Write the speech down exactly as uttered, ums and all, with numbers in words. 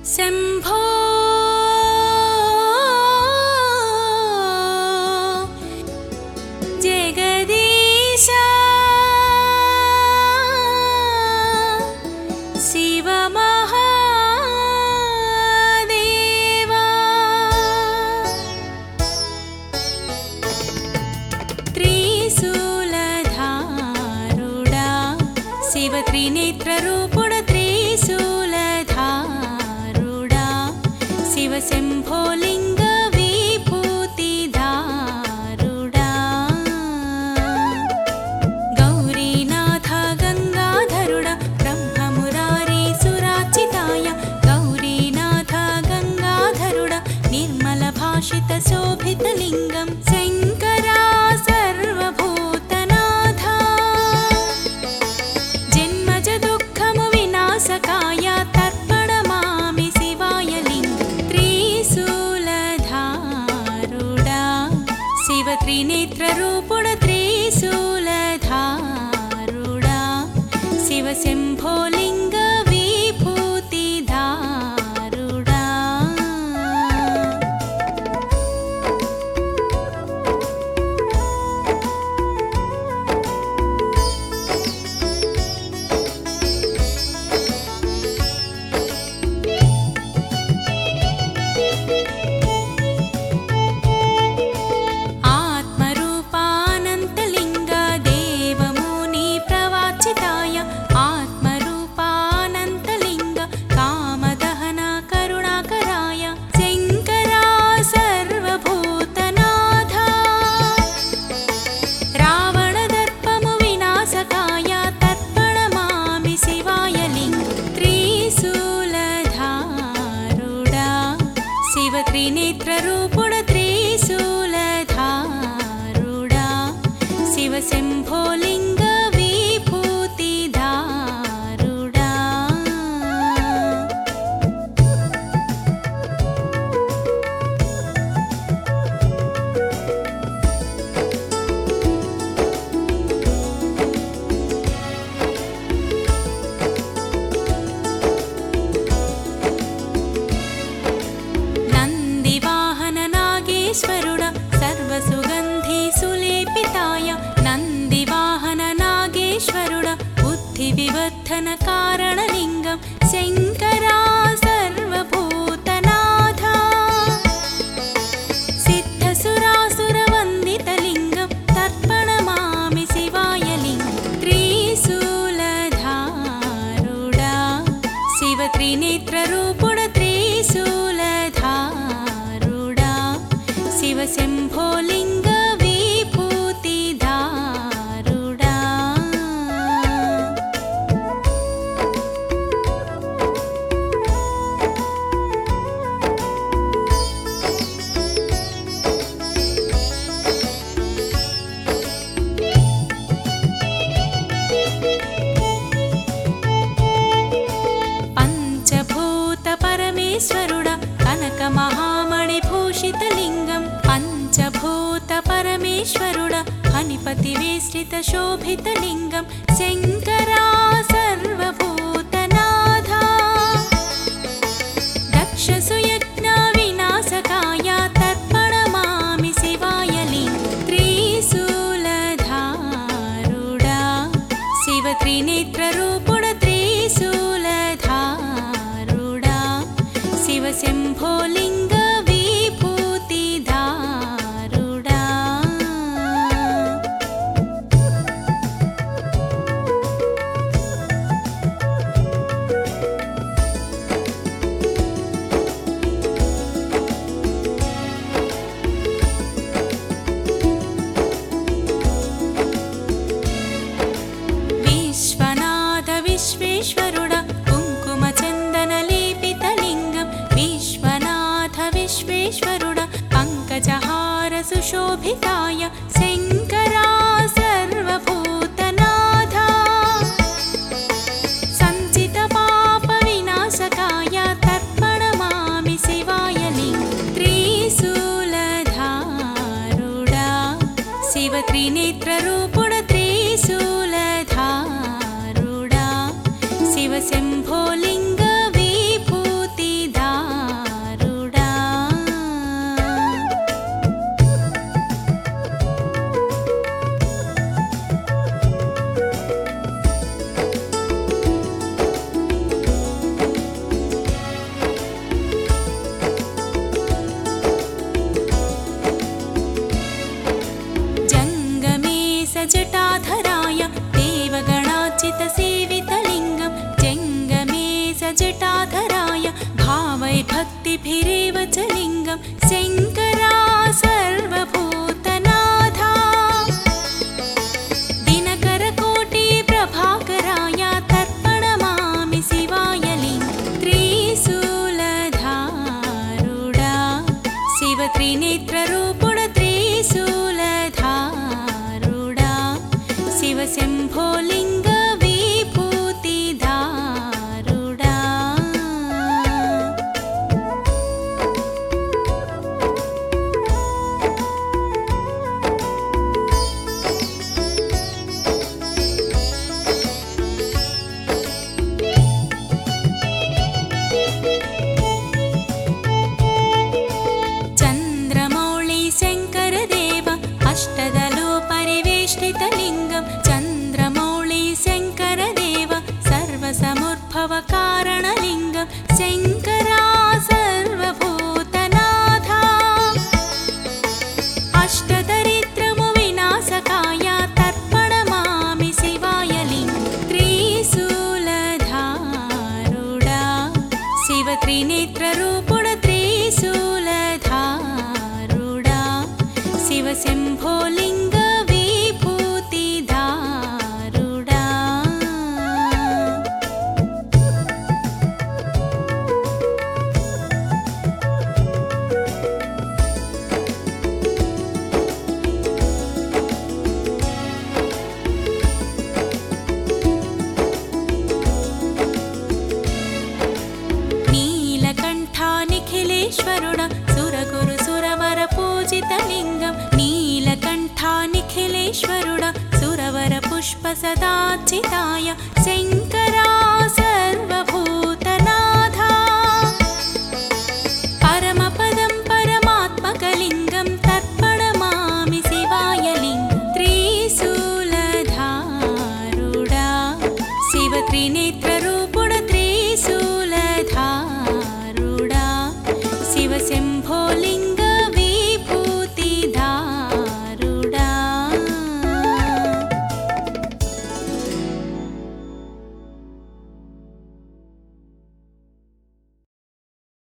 शम्भो जगदीश शिव महादेवा त्रिशूलधारुडा शिव त्रिनेत्ररूपुड त्रिशूलधारुडा शिव शम्भो लिंग विभूतिधारुडा गौरीनाथ गंगाधरुडा ब्रह्ममुरारी सुराचिताय गौरीनाथ गंगाधरुडा निर्मल भाषित शोभितलिंगं शंकरा सर्वभूतनाथा जन्मज दुःखमु विनाशकाय तर्पणमामि शिवाय लिंगं त्रिशूलधारुडा शिव त्रिनेत्ररूपुड त्रिशूलधारुडा शिव शम्भो लिंग विभूतिधारुडा आत्मरूपानन्तलिंग देवमुनि प्रवाचिताय आत्मरूपानन्तलिंग कामदहन करुणाकराय शंकरा सर्वभूतनाथा रावणदर्पमु विनाशकाय तर्पणमामि शिवाय लिंगं त्रिशूलधारुडा शिव त्रिनेत्ररूपुड त्रिशूलधारुडा शिव शम्भो लिंग विभूतिधारुडा नंदिवाहन नागेश्वरुडा सर्वसुगंधि सुलेपिताय नंदिवाहन नागेश्वरुडा बुद्धिविवर्धन कारणलिंगं शंकरा सर्वभूतनाथा सिद्धसुरासुरवन्दितलिंगं तर्पणमामि शिवाय लिंगं त्रिशूलधारुडा शिव त्रिनेत्ररूपुड त्रिशूलधारुडा शिव शम्भो लिंग विभूतिधारुडा पंचभूत परमेश्वरुडा कनक महामणिभूषितलिंगं पंचभूत परमेश्वरुडा फणिपतिवेष्टित शोभितलिंगं शंकरा सर्वभूतनाथा दक्षसुयज्ञ विनाशकाय तर्पणमामि शिवाय लिंगं त्रिशूलधारुडा शिव त्रिनेत्ररूपुड त्रिशूलधारुडा शिव शम्भो लिंग विभूतिधारुडा विश्वनाथ विश्वेश्वरुडा कुङ्कुमचन्दनलेपितलिङ्गं विश्वनाथ विश्वेश्वरुडा पङ्कजहार सुशोभिताय शंकरा सर्वभूतनाथा सञ्चितपापविनाशकाय तर्पणमामि शिवाय लिंगं त्रिशूलधारुडा शिव त्रिनेत्ररूपुड त्रिशूलधारुडा शिव शम्भो लिंग विभूतिधारुडा बुद्धिरेव च लिङ्गं शङ्करा सर्वभूतनाथा दिनकरकोटिप्रभाकराय तर्पणमामि शिवाय लिङ्गं त्रिशूलधारुडा शिव त्रिनेत्ररूपुड त्रिशूलधारुडा शिव शम्भो लिङ्ग अष्टदलो परिवेष्टितलिङ्गं चन्द्रमौळि शङ्करदेव सर्वसमुद्भवकारणलिङ्गं शङ्करा सर्वभूतनाथा अष्टदरिद्रमुविनाशकाय तर्पणमामि शिवाय लिङ्गं त्रिशूलधारुडा शिव त्रिनेत्ररूपुड त्रिशूलधारुडा शिव शम्भो लिङ्ग विभूतिधारुडा नीलकण्ठा निखिलेश्वरुडा सुरगुरु सुरवर पूजितलिङ्गं नीलकण्ठा निखिलेश्वरुडा सुरवर पुष्प सदाचिताय